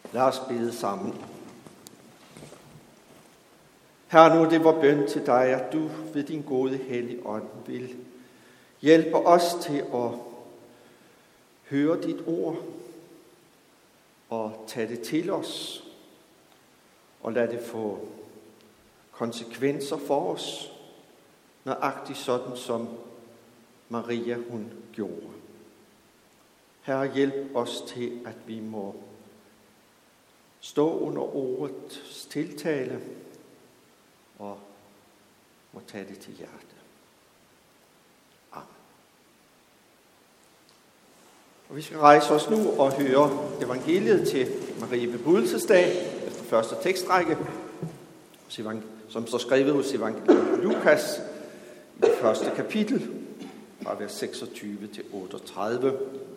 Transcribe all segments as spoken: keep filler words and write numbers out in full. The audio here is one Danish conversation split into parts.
Lad os bede sammen. Herre, nu er det vor bøn til dig, at du ved din gode hellige ånd vil hjælpe os til at høre dit ord og tage det til os og lade det få konsekvenser for os, nøjagtigt sådan som Maria hun gjorde. Herre, hjælp os til, at vi må stå under ordets tiltale og må tage det til hjertet. Amen. Og vi skal rejse os nu og høre evangeliet til Marie Bebudelsesdag efter første tekstrække, som står skrevet hos evangeliet Lukas i det første kapitel, fra vers seksogtyve til otteogtredive.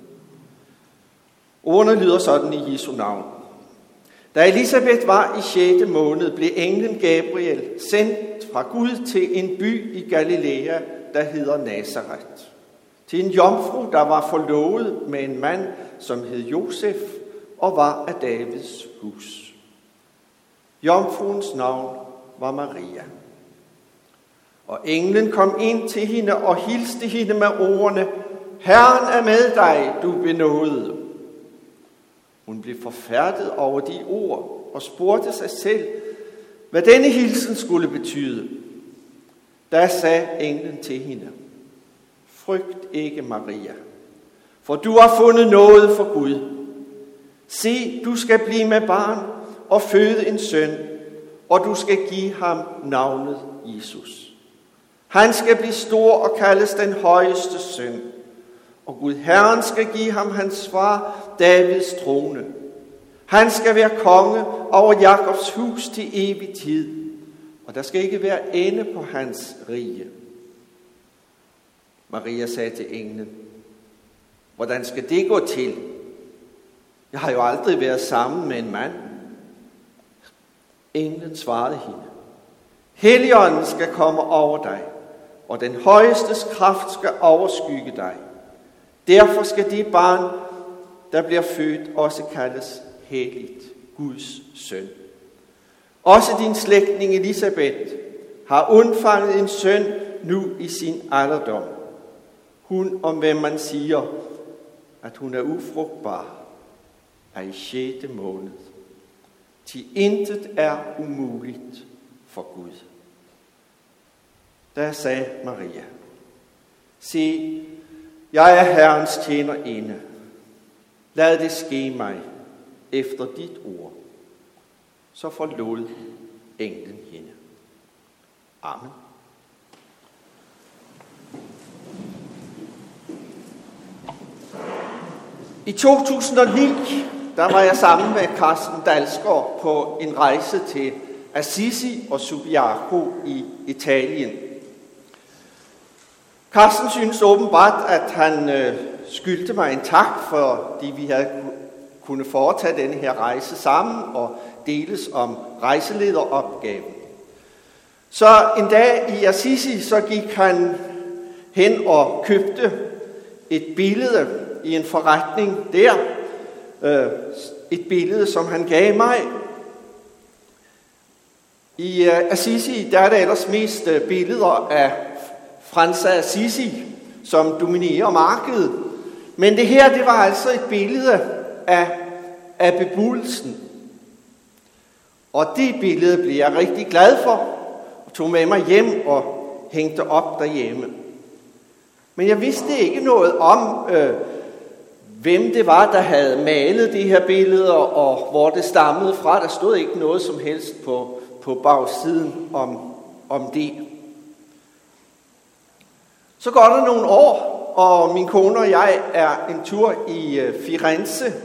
Ordene lyder sådan i Jesu navn. Da Elisabeth var i sjette måned, blev englen Gabriel sendt fra Gud til en by i Galilea, der hedder Nazaret. Til en jomfru, der var forlovet med en mand, som hed Josef og var af Davids hus. Jomfruens navn var Maria. Og englen kom ind til hende og hilste hende med ordene: Herren er med dig, du benådede. Hun blev forfærdet over de ord og spurgte sig selv, hvad denne hilsen skulle betyde. Da sagde englen til hende: Frygt ikke, Maria, for du har fundet noget for Gud. Se, du skal blive med barn og føde en søn, og du skal give ham navnet Jesus. Han skal blive stor og kaldes den højeste søn, og Gud Herren skal give ham hans far Davids trone. Han skal være konge over Jakobs hus til evig tid, og der skal ikke være ende på hans rige. Maria sagde til englen: Hvordan skal det gå til? Jeg har jo aldrig været sammen med en mand. Englen svarede hende: Helligånden skal komme over dig, og den højestes kraft skal overskygge dig. Derfor skal det barn, der bliver født, også kaldes helligt, Guds søn. Også din slægtning Elisabeth har undfanget en søn nu i sin alderdom. Hun, om hvem man siger, at hun er ufrugtbar, er i sjette måned. Til intet er umuligt for Gud. Da sagde Maria: Se, jeg er Herrens tjenerinde. Lad det ske mig efter dit ord. Så forlod englen hende. Amen. I to tusind og ni, der var jeg sammen med Carsten Dalsgaard på en rejse til Assisi og Subiaco i Italien. Carsten synes åbenbart, at han øh, skyldte mig en tak, fordi vi havde kunne foretage denne her rejse sammen og deles om rejselederopgaven. Så en dag i Assisi, så gik han hen og købte et billede i en forretning der. Øh, et billede, som han gav mig. I øh, Assisi, der er der ellers mest øh, billeder af Frans af Assisi, som dominerer markedet. Men det her, det var altså et billede af, af bebudelsen. Og det billede blev jeg rigtig glad for, og tog med mig hjem og hængte op derhjemme. Men jeg vidste ikke noget om, øh, hvem det var, der havde malet de her billeder, og hvor det stammede fra. Der stod ikke noget som helst på, på bagsiden om, om det. Så går der nogle år, og min kone og jeg er en tur i Firenze.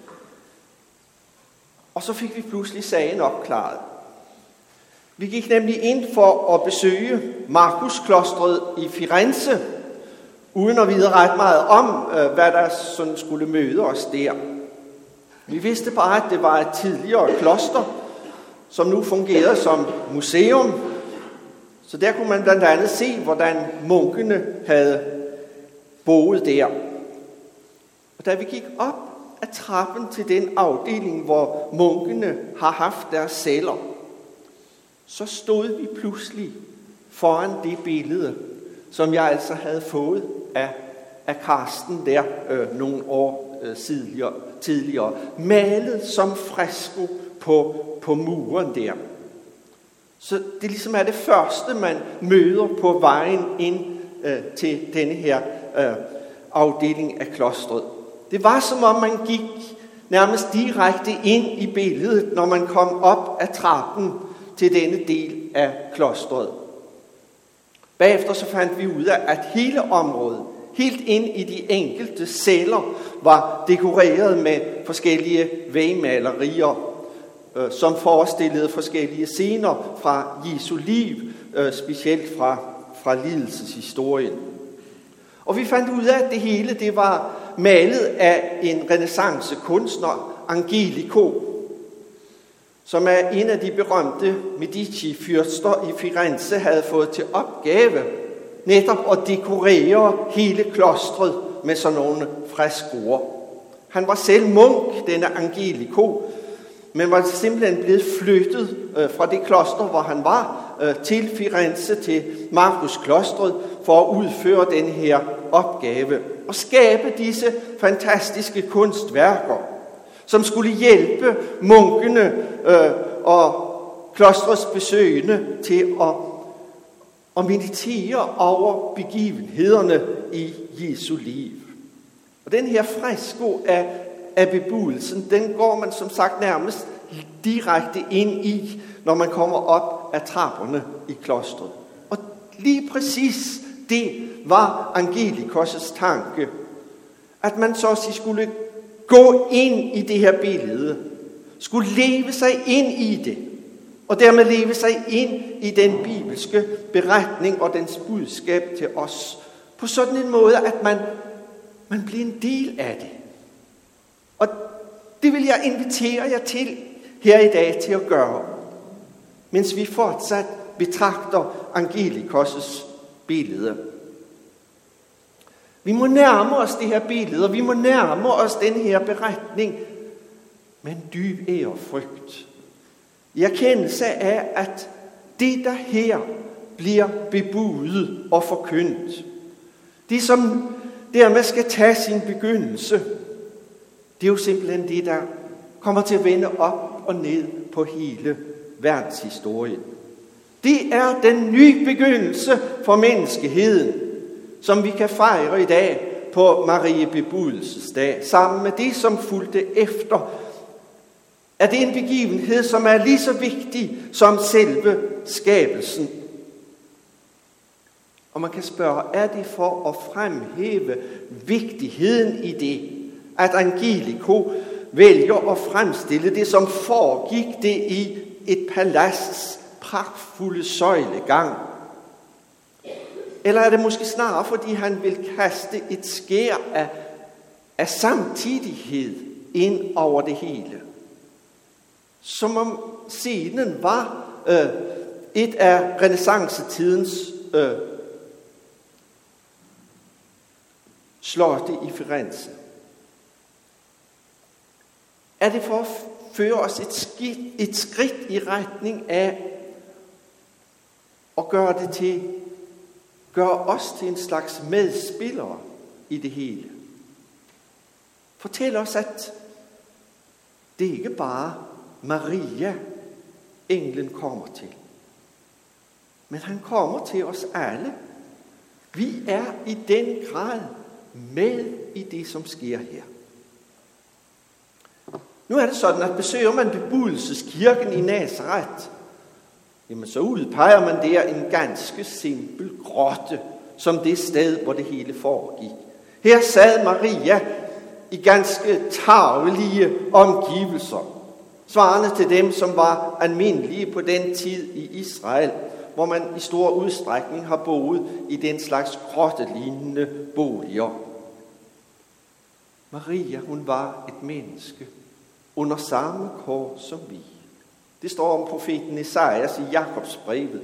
Og så fik vi pludselig sagen opklaret. Vi gik nemlig ind for at besøge Markusklostret i Firenze, uden at vide ret meget om, hvad der sådan skulle møde os der. Vi vidste bare, at det var et tidligere kloster, som nu fungerede som museum. Så der kunne man blandt andet se, hvordan munkene havde boet der. Og da vi gik op ad trappen til den afdeling, hvor munkene har haft deres celler, så stod vi pludselig foran det billede, som jeg altså havde fået af, af Karsten der øh, nogle år øh, tidligere, tidligere, malet som fresko på, på muren der. Så det ligesom er det første, man møder på vejen ind øh, til denne her øh, afdeling af klostret. Det var som om man gik nærmest direkte ind i billedet, når man kom op ad trappen til denne del af klostret. Bagefter så fandt vi ud af, at hele området, helt ind i de enkelte celler, var dekoreret med forskellige vægmalerier, øh, som forestillede forskellige scener fra Jesu liv, øh, specielt fra, fra lidelseshistorien. Og vi fandt ud af, at det hele det var malet af en renæssancekunstner, Angelico, som er en af de berømte Medici-fyrster i Firenze, havde fået til opgave netop at dekorere hele klostret med sådan nogle freskoer. Han var selv munk, denne Angelico, men var simpelthen blevet flyttet øh, fra det kloster, hvor han var, øh, til Firenze, til Markusklostret, for at udføre den her opgave og skabe disse fantastiske kunstværker, som skulle hjælpe munkene øh, og klostrets besøgende til at, at meditere over begivenhederne i Jesu liv. Og den her fresko af, af bebudelsen, den går man som sagt nærmest direkte ind i, når man kommer op ad trapperne i klostret. Og lige præcis det var Angelikos' tanke, at man så at sige skulle gå ind i det her billede, skulle leve sig ind i det, og dermed leve sig ind i den bibelske beretning og dens budskab til os, på sådan en måde, at man, man bliver en del af det. Og det vil jeg invitere jer til her i dag til at gøre, mens vi fortsat betragter Angelikos' billede. Vi må nærme os det her billede, og vi må nærme os den her beretning med en dyb ærefrygt. I erkendelse af, at det, der her bliver bebudet og forkyndt, det som dermed skal tage sin begyndelse, det er jo simpelthen det, der kommer til at vende op og ned på hele verdenshistorien. Det er den nye begyndelse for menneskeheden, som vi kan fejre i dag på Marie Bebudelsesdag, sammen med det, som fulgte efter. Er det en begivenhed, som er lige så vigtig som selve skabelsen? Og man kan spørge, er det for at fremhæve vigtigheden i det, at Angelico vælger at fremstille det, som foregik det i et palads pragtfulde søjlegang? Eller er det måske snarere, fordi han vil kaste et skær af, af samtidighed ind over det hele? Som om scenen var øh, et af renæssancetidens øh, slotte i Firenze. Er det for at føre os et skridt, et skridt i retning af at gøre det til Gør os til en slags medspillere i det hele. Fortæl os, at det ikke bare Maria, englen kommer til. Men han kommer til os alle. Vi er i den grad med i det, som sker her. Nu er det sådan, at besøger man Bebudelseskirken i Nazaret, jamen så udpeger man der en ganske simpel grotte, som det sted, hvor det hele foregik. Her sad Maria i ganske tarvelige omgivelser, svarende til dem, som var almindelige på den tid i Israel, hvor man i stor udstrækning har boet i den slags grottelignende boliger. Maria, hun var et menneske under samme kår som vi. Det står om profeten Esajas i Jakobsbrevet.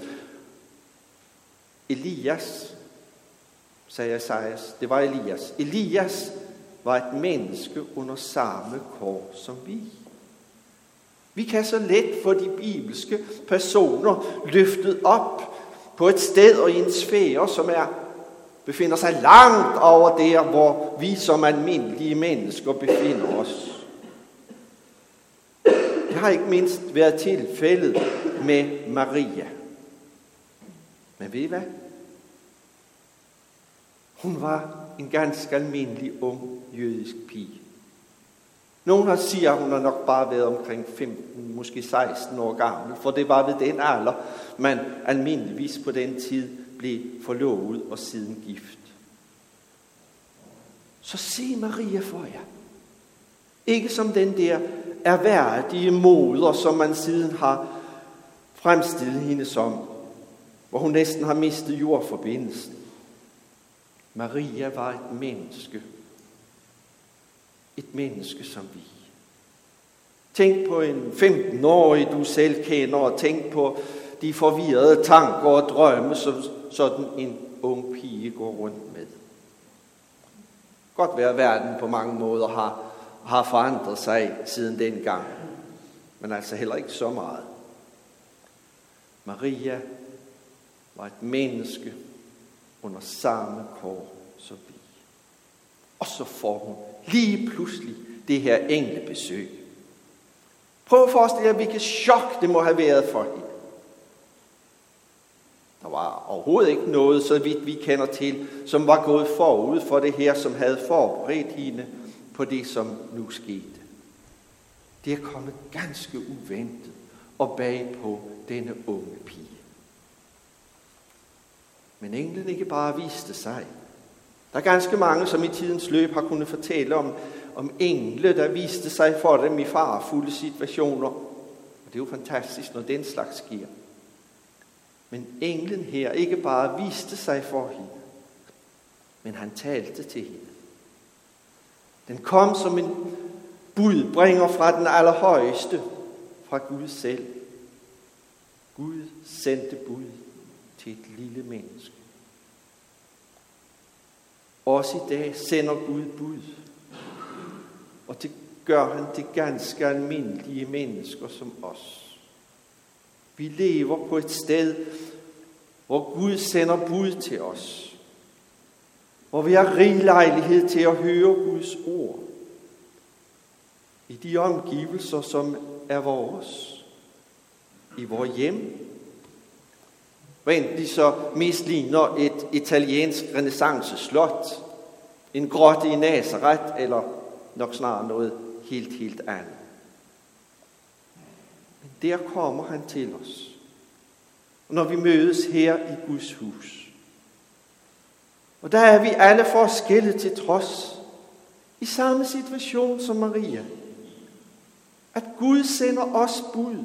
Elias, sagde Esajas, det var Elias. Elias var et menneske under samme kår som vi. Vi kan så let få de bibelske personer løftet op på et sted og i en sfære, som er, befinder sig langt over der, hvor vi som almindelige mennesker befinder os. Det har ikke mindst været tilfældet med Maria. Men ved I hvad? Hun var en ganske almindelig ung jødisk pige. Nogen har siger, at hun har nok bare været omkring femten, måske seksten år gammel, for det var ved den alder, man almindeligvis på den tid blev forlovet og siden gift. Så se Maria for jer. Ikke som den der erhverdige moder, som man siden har fremstillet hende som, hvor hun næsten har mistet jordforbindelsen. Maria var et menneske. Et menneske som vi. Tænk på en femten-årig, du selv kender, og tænk på de forvirrede tanker og drømme, som sådan en ung pige går rundt med. Godt være, at verden på mange måder har, har forandret sig siden dengang, men altså heller ikke så meget. Maria var et menneske under samme kår som vi. Og så får hun lige pludselig det her englebesøg. Prøv at forestille jer, hvilket chok det må have været for hende. Der var overhovedet ikke noget, så vidt vi kender til, som var gået forud for det her, som havde forberedt hende på det, som nu skete. Det er kommet ganske uventet og bag på denne unge pige. Men englen ikke bare viste sig. Der er ganske mange, som i tidens løb har kunnet fortælle om, om engle, der viste sig for dem i farefulde situationer. Og det er jo fantastisk, når den slags sker. Men englen her ikke bare viste sig for hende, men han talte til hende. Den kom som en budbringer fra den allerhøjeste, fra Gud selv. Gud sendte bud til et lille menneske. Også i dag sender Gud bud. Og det gør han til ganske almindelige mennesker som os. Vi lever på et sted, hvor Gud sender bud til os. Hvor vi har rig lejlighed til at høre Guds ord. I de omgivelser, som er vores. I vores hjem. Hvad enten de så mest ligner et italiensk renæssanceslot, en grotte i Nazareth, eller nok snarere noget helt, helt andet. Men der kommer han til os. Og når vi mødes her i Guds hus. Og der er vi alle forskellige til trods. I samme situation som Maria. At Gud sender os bud.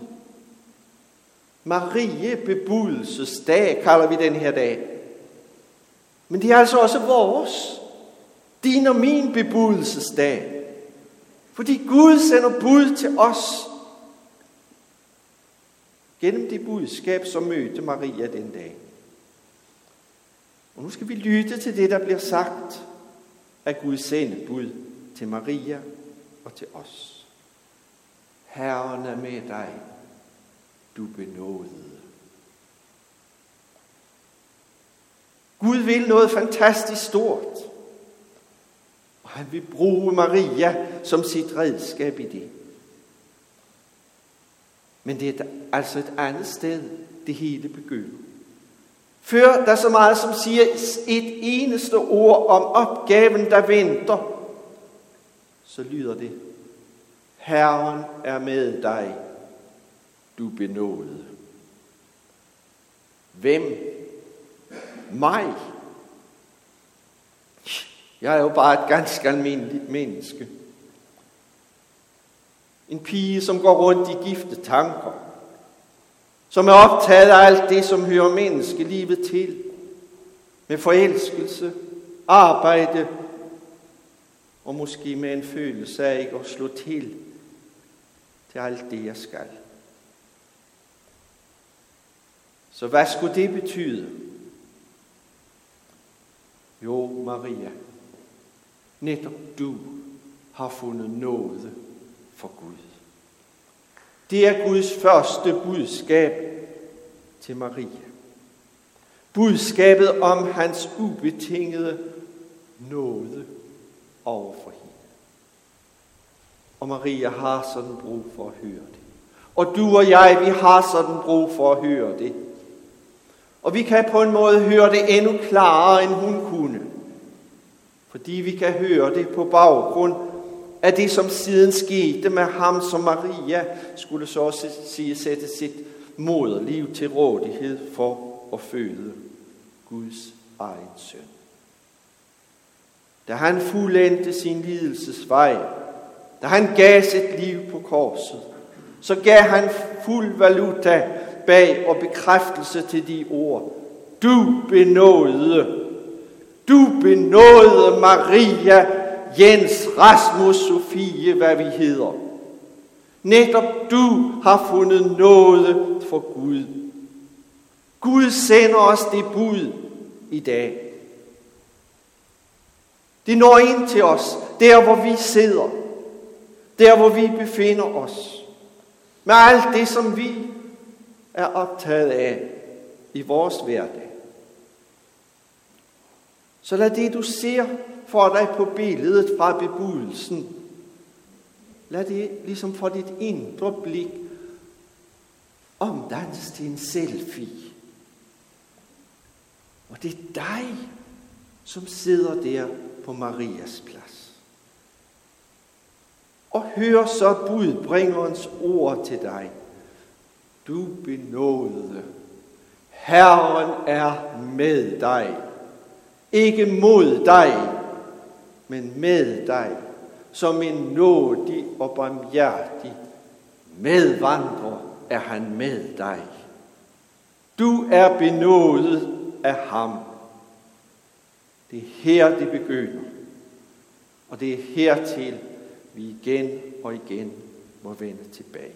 Marie bebudelsesdag kalder vi den her dag. Men det er altså også vores. Din og min bebudelsesdag. Fordi Gud sender bud til os. Gennem det budskab, som mødte Maria den dag. Og nu skal vi lytte til det, der bliver sagt af Guds sendebud til Maria og til os. Herren er med dig, du benådede. Gud vil noget fantastisk stort. Og han vil bruge Maria som sit redskab i det. Men det er altså et andet sted, det hele begynder. Før der så meget som siger et eneste ord om opgaven, der venter, så lyder det: Herren er med dig, du benådede. Hvem? Mig? Jeg er jo bare et ganske almindeligt menneske. En pige, som går rundt i gifte tanker. Som er optaget af alt det, som hører menneskelivet til. Med forelskelse, arbejde og måske med en følelse af ikke at slå til til alt det, jeg skal. Så hvad skulle det betyde? Jo, Maria, Netop du har fundet nåde for Gud. Det er Guds første budskab til Maria. Budskabet om hans ubetingede nåde over for hende. Og Maria har sådan brug for at høre det. Og du og jeg, vi har sådan brug for at høre det. Og vi kan på en måde høre det endnu klarere, end hun kunne. Fordi vi kan høre det på baggrund af det, som siden skete med ham, som Maria skulle så at sige sætte sit moderliv til rådighed for at føde Guds egen søn. Da han fuldendte sin lidelsesvej, da han gav sit liv på korset, så gav han fuld valuta bag og bekræftelse til de ord. Du benådede, du benådede Maria, Jens, Rasmus, Sofie, hvad vi hedder. Netop du har fundet nåde for Gud. Gud sender os det bud i dag. Det når ind til os, der hvor vi sidder, der hvor vi befinder os, med alt det, som vi er optaget af i vores hverdag. Så lad det, du ser for dig på billedet fra bebudelsen, lad det ligesom for dit indre blik omdannes til en selfie. Og det er dig, som sidder der på Marias plads. Og hør så budbringerens ord til dig. Du benådede. Herren er med dig. Ikke mod dig, men med dig. Som en nådig og barmhjertig medvandrer er han med dig. Du er benådet af ham. Det er her, det begynder. Og det er hertil, vi igen og igen må vende tilbage.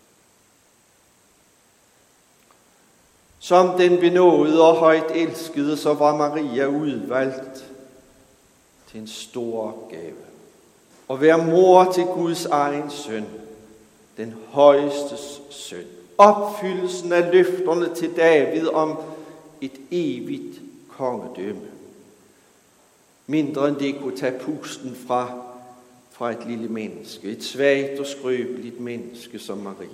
Som den benådede og højt elskede, så var Maria udvalgt til en stor opgave. At være mor til Guds egen søn, den højestes søn. Opfyldelsen af løfterne til David om et evigt kongedømme. Mindre end det kunne tage pusten fra, fra et lille menneske. Et svagt og skrøbeligt menneske som Maria.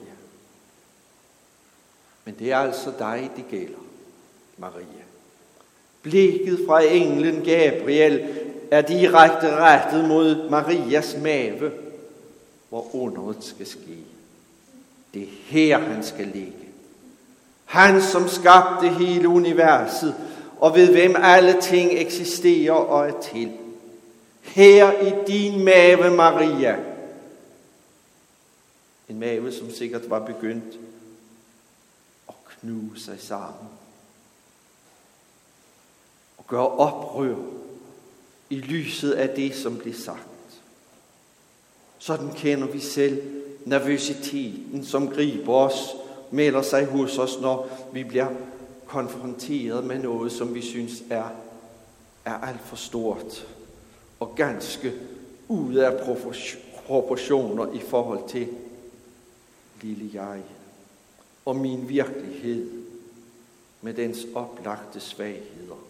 Men det er altså dig, det gælder, Maria. Blikket fra englen Gabriel er direkte rettet mod Marias mave, hvor underet skal ske. Det er her, han skal ligge. Han, som skabte hele universet, og ved hvem alle ting eksisterer og er til. Her i din mave, Maria. En mave, som sikkert var begyndt at knuse sig sammen. Og gøre oprør i lyset af det, som blev sagt. Sådan kender vi selv nervøsiteten, som griber os, melder sig hos os, når vi bliver konfronteret med noget, som vi synes er, er alt for stort og ganske ude af proportioner i forhold til lille jeg og min virkelighed med dens oplagte svagheder.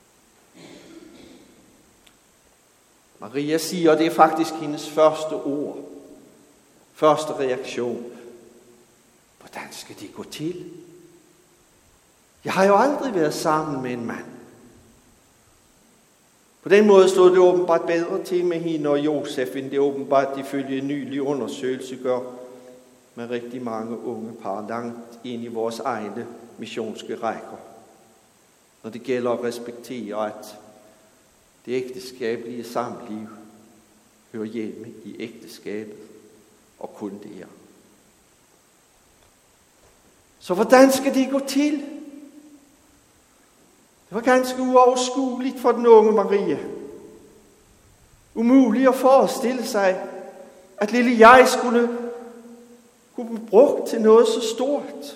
Maria siger, og det er faktisk hendes første ord, første reaktion. Hvordan skal det gå til? Jeg har jo aldrig været sammen med en mand. På den måde stod det åbenbart bedre til med hende og Josef, end det åbenbart ifølge en nylig undersøgelse gør med rigtig mange unge par langt ind i vores egne missionske rækker. Når det gælder at respektere, at det ægteskabelige samliv hører hjemme i ægteskabet og kun der. Så hvordan skal det gå til? Det var ganske uoverskueligt for den unge Maria. Umuligt at forestille sig, at lille jeg skulle kunne blive brugt til noget så stort.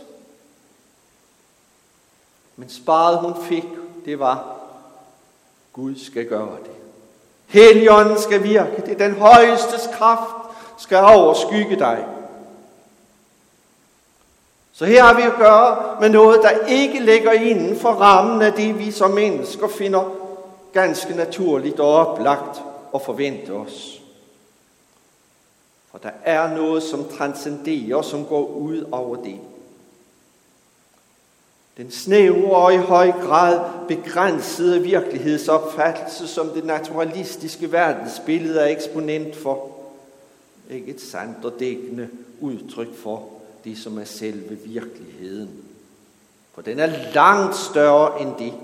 Men sparet hun fik, det var, Gud skal gøre det. Helligånden skal virke. Det er den højestes kraft, skal overskygge dig. Så her har vi at gøre med noget, der ikke ligger inden for rammen af det, vi som mennesker finder ganske naturligt og oplagt at forvente os. For der er noget, som transcenderer, som går ud over det. Den snævre og i høj grad begrænsede virkelighedsopfattelse, som det naturalistiske verdensbillede er eksponent for, er ikke et sandt og dækkende udtryk for det, som er selve virkeligheden. For den er langt større end det.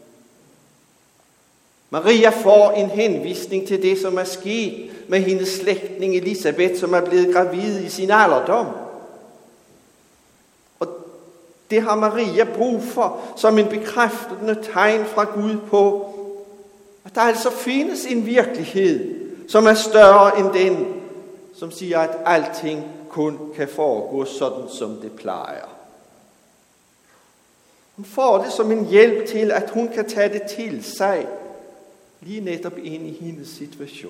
Maria får en henvisning til det, som er sket med hendes slægtning Elisabeth, som er blevet gravid i sin alderdom. Og det har Maria brug for som en bekræftende tegn fra Gud på, at der altså findes en virkelighed, som er større end den, som siger, at alting kun kan foregå sådan, som det plejer. Hun får det som en hjælp til, at hun kan tage det til sig, lige netop ind i hendes situation.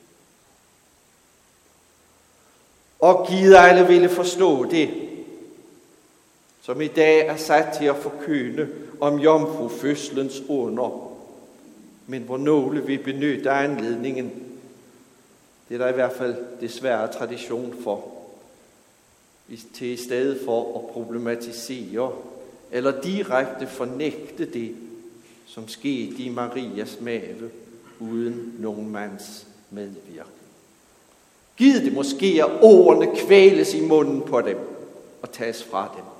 Og givet alle ville forstå det, som i dag er sat til at forkynde om jomfrufødslens under, men hvor nogle vil benytte anledningen. Det er der i hvert fald desværre tradition for, til i stedet for at problematisere eller direkte fornægte det, som skete i Marias mave, uden nogen mands medvirken. Giv det måske, at ordene kvæles i munden på dem og tages fra dem.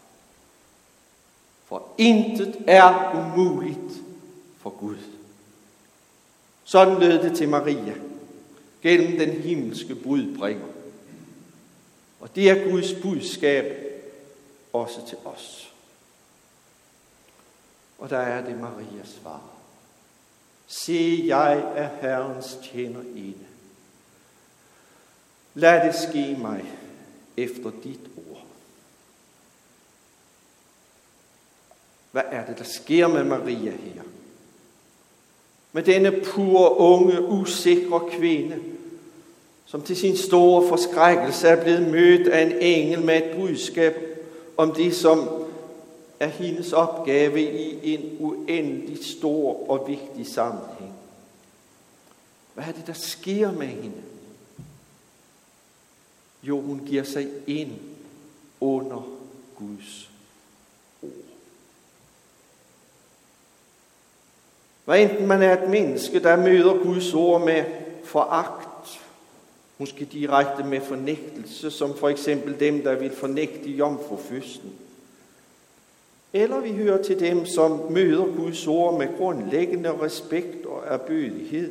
For intet er umuligt for Gud. Sådan lød det til Maria, gennem den himmelske budbringer. Og det er Guds budskab også til os. Og der er det Marias svar. Se, jeg er Herrens tjenerinde. Lad det ske mig efter dit ord. Hvad er det, der sker med Maria her? Med denne pure, unge, usikre kvinde, som til sin store forskrækkelse er blevet mødt af en engel med et budskab om det, som er hendes opgave i en uendelig stor og vigtig sammenhæng. Hvad er det, der sker med hende? Jo, hun giver sig ind under Guds ord. Hvad enten man er et menneske, der møder Guds ord med foragt, måske direkte med fornægtelse, som for eksempel dem, der vil fornægte jomfrufødslen, eller vi hører til dem, som møder Guds ord med grundlæggende respekt og ærbødighed,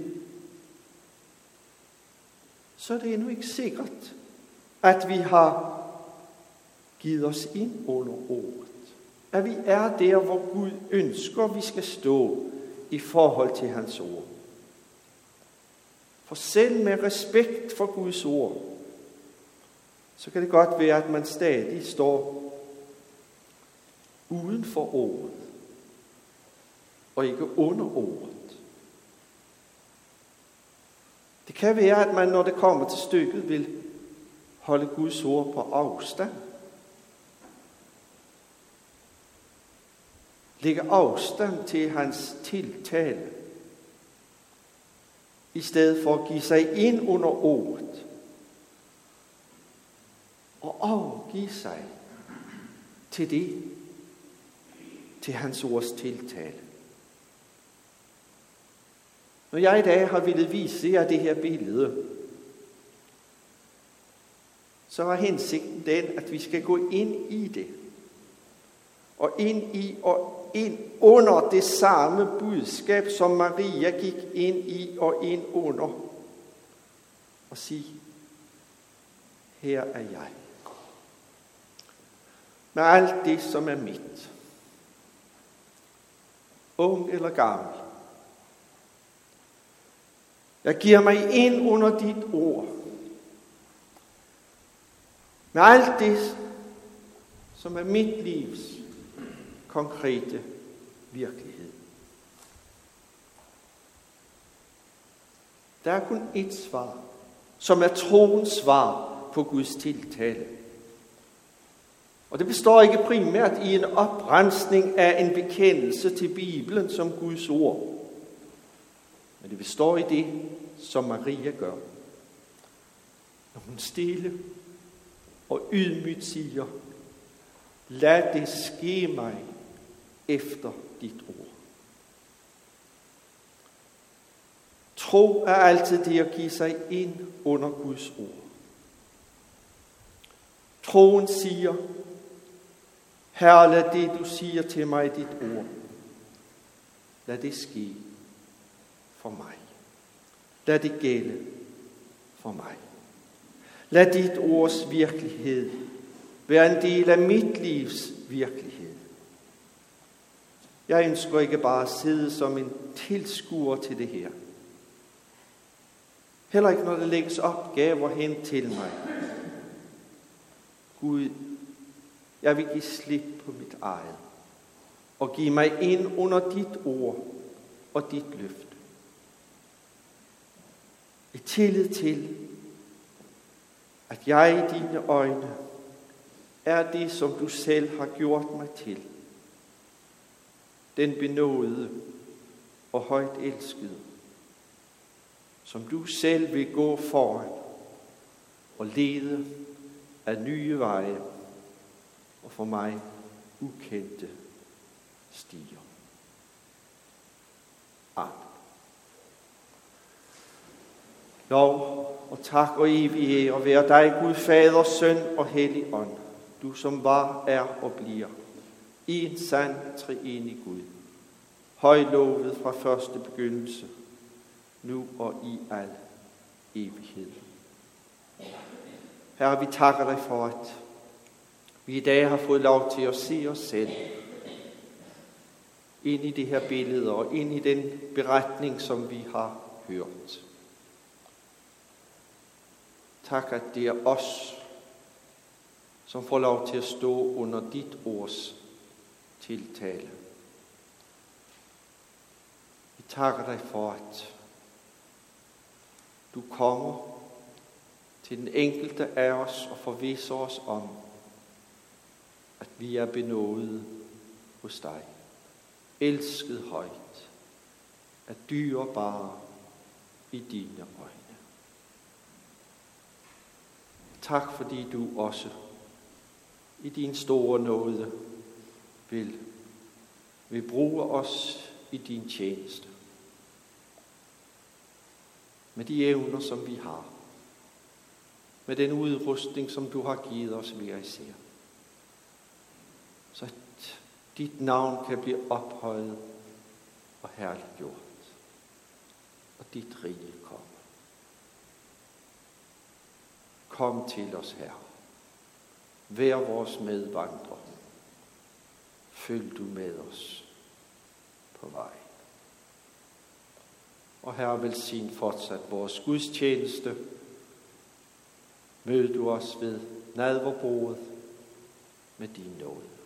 så er det endnu ikke sikkert, at vi har givet os ind under ordet. At vi er der, hvor Gud ønsker, vi skal stå i forhold til hans ord. For selv med respekt for Guds ord, så kan det godt være, at man stadig står uden for ordet, og ikke under ordet. Det kan være, at man, når det kommer til stykket, vil holde Guds ord på afstand. Lægge afstand til hans tiltale, i stedet for at give sig ind under ordet, og afgive sig til det, til hans ords tiltale. Når jeg i dag har ville vise jer det her billede, så er hensigten den, at vi skal gå ind i det. Og ind i og ind under det samme budskab, som Maria gik ind i og ind under. Og sige, her er jeg. Med alt det, som er mit. Ung eller gammel. Jeg giver mig ind under dit ord. Med alt det, som er mit livs konkrete virkelighed. Der er kun ét svar, som er troens svar på Guds tiltale. Og det består ikke primært i en oprensning af en bekendelse til Bibelen som Guds ord. Men det består i det, som Maria gør. Når hun stille og ydmygt siger, lad det ske mig efter dit ord. Tro er altid det at give sig ind under Guds ord. Troen siger, Herre, lad det, du siger til mig i dit ord, lad det ske for mig. Lad det gælde for mig. Lad dit ords virkelighed være en del af mit livs virkelighed. Jeg ønsker ikke bare at sidde som en tilskuer til det her. Heller ikke når der lægges opgaver hen til mig. Gud, jeg vil give slip på mit eget og give mig ind under dit ord og dit løfte. I tillid til, at jeg i dine øjne er det, som du selv har gjort mig til. Den benådede og højt elskede, som du selv vil gå foran og lede af nye veje og for mig ukendte stier. Amen. Lov og tak og evighed og være dig, Gud, Fader, Søn og Hellig Ånd, du som var, er og bliver, i en sand treenig Gud, højlovet fra første begyndelse, nu og i al evighed. Herre, vi takker dig for, at vi i dag har fået lov til at se os selv ind i det her billede og ind i den beretning, som vi har hørt. Tak, at det er os, som får lov til at stå under dit ords tiltale. Vi takker dig for, at du kommer til den enkelte af os og forvisser os om, at vi er benådet hos dig. Elsket højt, at dyrebare i dine øjne. Tak, fordi du også i din store nåde vil, vil bruge os i din tjeneste. Med de evner, som vi har. Med den udrustning, som du har givet os hver især. Så at dit navn kan blive ophøjet og herliggjort. Og dit rige kommer. Kom til os, Herre. Vær vores medvandrer. Følg du med os på vejen. Og Herre, velsign fortsat vores gudstjeneste. Mød du os ved nadverbordet med din nåde.